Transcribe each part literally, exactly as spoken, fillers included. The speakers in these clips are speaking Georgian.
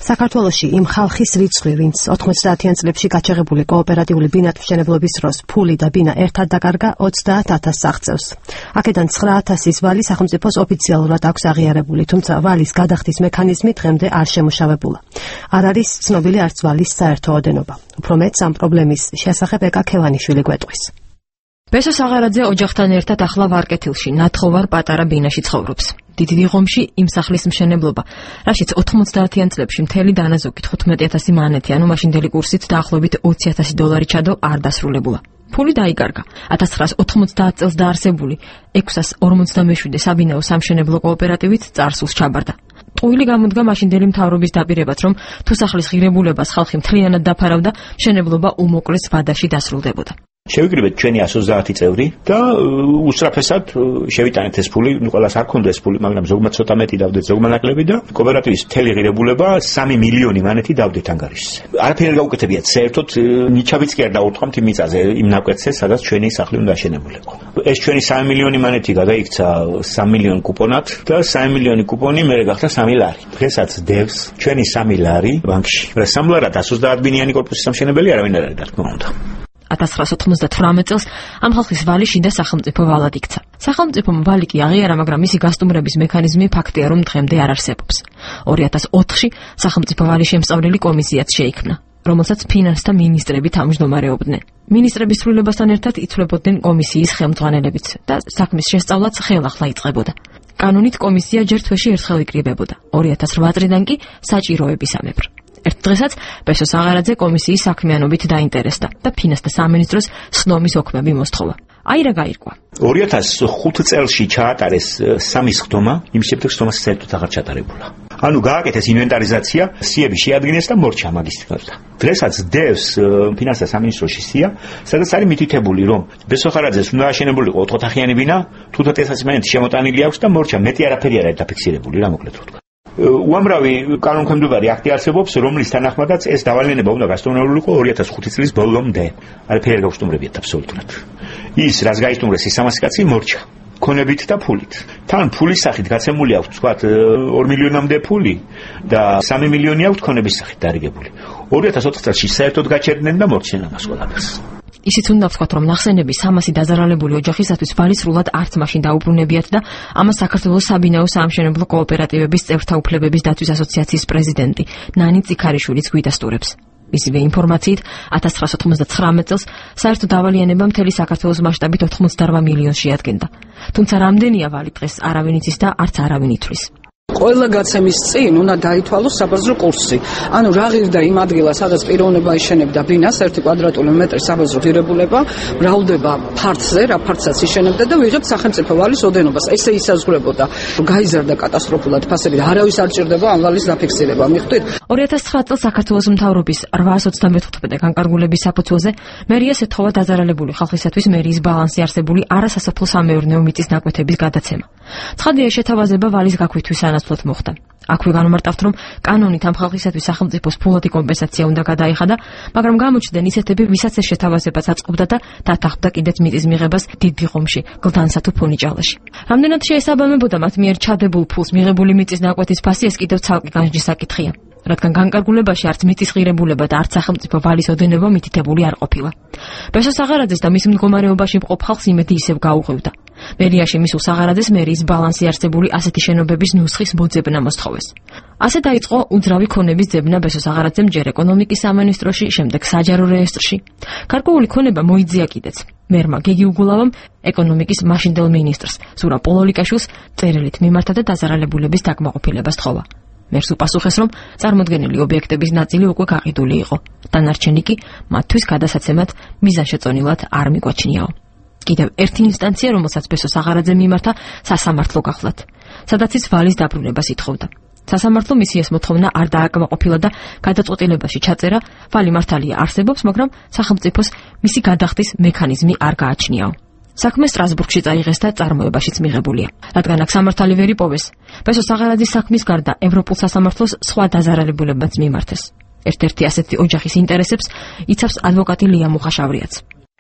საქართველოში იმ ხალხის რიცხვი, ვინც ოთხმოცდაათიან წლებში გაჩაღებული კოოპერატიული ბინათმშენებლობის დროს ფული და ბინა ერთად დაკარგა ოცდაათ ათასს აღწევს. აქედან ცხრა ათასის ვალი სახელმწიფოს ოფიციალურად აქვს აღიარებული, თუმცა ვალის გადახდის მექანიზმი დღემდე არ შემუშავებულა. არ არის ცნობილი არც ვალის საერთო ოდენობა. უფრო მეტს ამ პრობლემის შესახებ ეკა ქევანიშვილი გვეტყვის. ბესო საღარაძე ოჯახთან ერთად ახლა ვარკეთილში, ნათხოვარ პატარა ბინაში ცხოვრობს. დიდი დიღომში იმ სახლის მშენებლობა, რაშიც ოთხმოცდაათიან წლებში მთელი დანაზოგი თხუთმეტი ათასი მანეთი, ანუ მაშინდელი კურსით დაახლოებით ოცი ათასი დოლარი ჩადო, არ დასრულებულა. ფული დაიკარგა. ათას ცხრაას ოთხმოცდაათ წელს დაარსებული ექვსას ორმოცდამეშვიდე საბინაო სამშენებლო კოოპერატივით წარსულს ჩაბარდა. ტყუილი გამოდგა მაშინდელი მთავრობის დაპირებაც, რომ თუ სახლის ღირებულებას ხალხი მთლიანად დაფარავდა, მშენებლობა უმოკლეს ვადაში დასრულდებოდა. შევიკრიბეთ ჩვენი ას ოცდაათი წევრი და უსწრაფესად შევიტანეთ ეს ფული, ყველას არ ქონდა ეს ფული, მაგრამ ზოგმა ცოტა მეტი დავდეთ, ზოგმა ნაკლები და კოოპერატივის მთელი ღირებულება სამი მილიონი მანეთი დავდეთ ანგარიშზე. არაფერი არ გაუკეთებიათ, საერთოდ ნიჩაბიც კი არ დაუთქვამთ იმ მიწაზე, იმ ნაკვეთზე, სადაც ჩვენი სახლი უნდა აშენებულიყო. ეს ჩვენი სამი მილიონი მანეთი გადაიქცა სამი მილიონი კუპონად და სამი მილიონი კუპონი მერე გახდა სამი ლარი. დღესაც დევს ჩვენი სამი ლარი ბანკში. სამ ლარად ას ოცდაათ ბინიანი კორპუსის სამშენებელი არავინ არ არის, რა თქმა უნდა. ათას ცხრაას ოთხმოცდათვრამეტ წელს ამ ხალხის ვალი შიდა სახელმწიფო ვალად იქცა. სახელმწიფომ ვალი კი აღიარა, მაგრამ მისი გასტუმრების მექანიზმი ფაქტია, რომ დღემდე არ არსებობს. ორი ათას ოთხში სახელმწიფო ვალი შემსწავლელი კომისიაც შეიქმნა, რომელსაც ფინანსთა მინისტრები თავმჯდომარეობდნენ. მინისტრების ცვლილებასთან ერთად იცვლებოდნენ კომისიის ხელმძღვანელებიც და საქმის შესწავლაც ხელახლა იწყებოდა. კანონით კომისია ჯერ თვეში ერთხელ იკრიბებოდა. ორი ათას რვა წლიდან კი საჭიროებისამებრ. ერთ დღესაც ბესო საღარაძე კომისიის საქმიანობით დაინტერესდა და ფინანსთა სამინისტროს სხდომის ოქმები მოსთხოვა. აი რა გაირკვა. ორი ათას ხუთი წელში ჩაატარეს სამი სხდომა, იმ შემდეგ სხდომა საერთოდ აღარ ჩატარებულა. ანუ გააკეთეს ინვენტარიზაცია, სიები შეადგინეს და მორჩა მაგისტრატა. დღესაც დევს ფინანსთა სამინისტროში სია, სადაც არის მითითებული, რომ ბესო საღარაძეს უნდა აშენებულიყო ოთხოთახიანი ბინა, თუთა წელსაც მანეთი შემოტანილი აქვს და მორჩა, მეტი არაფერი არ არის დაფიქსირებული, რა მოკლედ ვთქვა. უამრავი კანონქვემდებარი აქტი არსებობს, რომლის თანახმადაც ეს დავალიანება უნდა გასტუმრებულიყო ორი ათას ხუთი წლის ბოლომდე. არაფერი არ გაუსტუმრებიათ აბსოლუტურად. ის, რაც გაისტუმრეს, ის სამასი კაცი მორჩა, ქონებით და ფულით. თან ფულის სახით გაცემული აქვს, თქვათ, ორი მილიონამდე ფული და სამი მილიონი აქვს ქონების სახით დარიგებული. ორი ათას ოთხ წელში საერთოდ გაჩერდნენ და მორჩნენ ამას ყველაფერს. ისიც უნდა ვთქვათ, რომ ნახსენები სამასი დაზარალებული ოჯახისათვის ვალი სრულად არც მაშინ დაუბრუნებიათ და ამას საქართველოს საბინაო საამშენებლო კოოპერატივების წევრთა უფლებების დაცვის ასოციაციის პრეზიდენტი ნანი წიქარიშვილიც გვიდასტურებს. მისივე ინფორმაციით, ათას ცხრაას ოთხმოცდათვრამეტ წელს საერთო დავალიანება მთელი საქართველოს მასშტაბით ოთხმოცდარვა მილიონს შეადგენდა. თუმცა რამდენია ვალი დღეს არავინ იცის და არც არავინ ითვლის. ყველა გაცემის წინ უნდა დაითვალოს საბაზრო კურსი. ანუ რა ღირდა იმ ადგილას, სადაც პიროვნება იშენებდა ბინას, ერთი კვადრატული მეტრი საბაზრო ღირებულება, მრავლდება ფართზე, რა ფართსაც იშენებდა და ვიღებ სახელმწიფო ვალის ოდენობას. ესე ისაზღვრებოდა, რომ გაიზარდა კატასტროფულად ფასები და არავის არ ჭირდება ამ ვალის დაფიქსირება. მიხვდით? ორი ათას ცხრა წელს საქართველოს მთავრობის რვაას ოცდამეთოთხმეტე განკარგულების საფუძველზე მერიას ეთხოვა დაზარალებული ხალხისათვის მერიის ბალანსი არსებული არასასოფლო სამეურნეო მიწის ნაკვეთების გადაცემა. ცხადია, შეთავაზება ვალის გაქვთვის ანაცვლოდ მოხდა. აქვე განმარტავთ, რომ კანონით ამ ხალხისათვის სახელმწიფოს ფულადი კომპენსაცია უნდა გადაიხადა, მაგრამ გამოჩნდნენ ისეთები, ვისაც ეს შეთავაზებაც აწყობდა და დათანხმდა კიდეც მიწის მიღებას დიდ დიღომში, გლდანსა თუ ფონიჭალაში. რამდენად შეესაბამებოდა მათ მიერ ჩადებულ ფულს მიღებული მიწის ნაკვეთის ფასი, ეს კიდევ ცალკე განჯის საკითხია. რადგან განკარგულებაში არც მიწის ღირებულება და არც სახელმწიფო ვალის ოდენება მითითებული არ ყოფილა. ბესო საღარაძეს და მის მდგომარეობაში მყოფ ხალხს იმედი ისევ გაუღვივდა. მერიაში მისულ საღარაძეს მერიის ბალანსი არსებული ასეთი შენობების ნუსხის მოძებნა მოსთხოვეს. ასე დაიწყო უძრავი ქონების ძებნა ბესო საღარაძემ ჯერ ეკონომიკის სამინისტროში, შემდეგ საჯარო რეესტრში. გარკვეული ქონება მოიძია კიდეც. მერმა გიგი უგულავამ ეკონომიკის მაშინდელ მინისტრს ზურა პოლოლიკაშვილს წერილით მიმართა და დაზარალებულების დაკმაყოფილებას თხოვა. მერს უპასუხეს, რომ წარმოდგენილი ობიექტების ნაწილი უკვე გაყიდული იყო. დანარჩენი კი მათთვის გადასაცემად მიზანშეწონილად არ მიგვაჩნიაო. კიდევ ერთი ინსტანცია, რომელსაც ბესო საღარაძემ მიმართა, სასამართლო გახლდათ, სადაც ის ვალის დაბრუნებას ითხოვდა. სასამართლო მისი ეს მოთხოვნა არ დააკმაყოფილა და გადაწყვეტილებაში ჩაწერა, ვალი მართალია არსებობს, მაგრამ სახელმწიფოს მისი გადახდის მექანიზმი არ გააჩნიაო. საქმე სტრასბურგში წაიღეს და წარმოებაშიც მიღებულია. რადგან აქ სამართალი ვერ იპოვეს, ბესო საღარაძის საქმის გარდა ევროპულ სასამართლოს სხვა დაზარალებულებაც მიმართეს. ერთ-ერთი ასეთი ოჯახის ინტერესებს იცავს ადვოკატი ლია მუხაშავრიაც.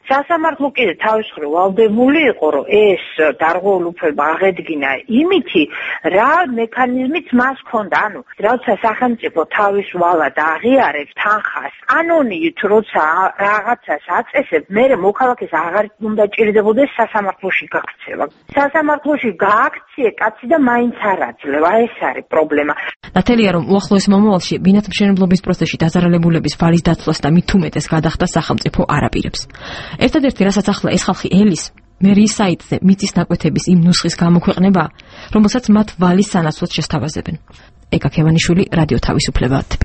სასამართლო კიდე თავის მხრივ ვალდებული იყო, რომ ეს დარღვეულუფლება აღედგინა იმითი, რა მექანიზმიც მას ჰქონდა. ანუ, როცა სახელმწიფო თავის ვალად აღიარებს თანხას, კანონით როცა რაღაცას აწესებს, მერე მოქალაქეს აღარ უნდა ჭირდებოდეს სასამართლოში გაქცევა. სასამართლოში გააქციე კაცი და მაინც არ აძლევა, ეს არის პრობლემა. ნათელია, რომ უახლოეს მომავალში ბინათმშენებლობის პროცესში დაზარალებულების ვალის დაცვას და მით უმეტეს გადახდა სახელმწიფო არ აპირებს. ერთადერთი, რასაც ახლა ეს ხალხი ელის, მერიის საიტზე მიწის ნაკვეთების იმ ნუსხის გამოქვეყნება, რომელსაც მათ ვალის სანაცვლოდ შესთავაზებენ. ეკა ქევანიშვილი, რადიო თავისუფლება.